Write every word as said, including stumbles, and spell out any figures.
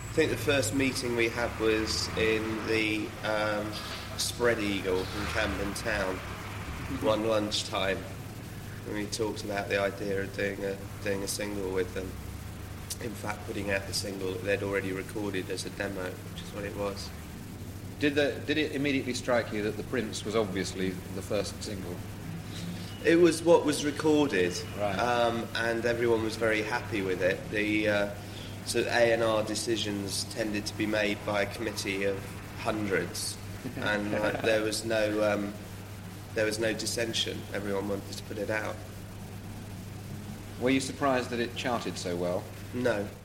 I think the first meeting we had was in the um, Spread Eagle in Camden Town, one lunchtime, and we talked about the idea of doing a doing a single with them. In fact, putting out the single that they'd already recorded as a demo, which is what it was. Did the did it immediately strike you that The Prince was obviously the first single? It was what was recorded, Right. um, and everyone was very happy with it. The uh, so A and R decisions tended to be made by a committee of hundreds, and like, there was no um, there was no dissension. Everyone wanted to put it out. Were you surprised that it charted so well? No.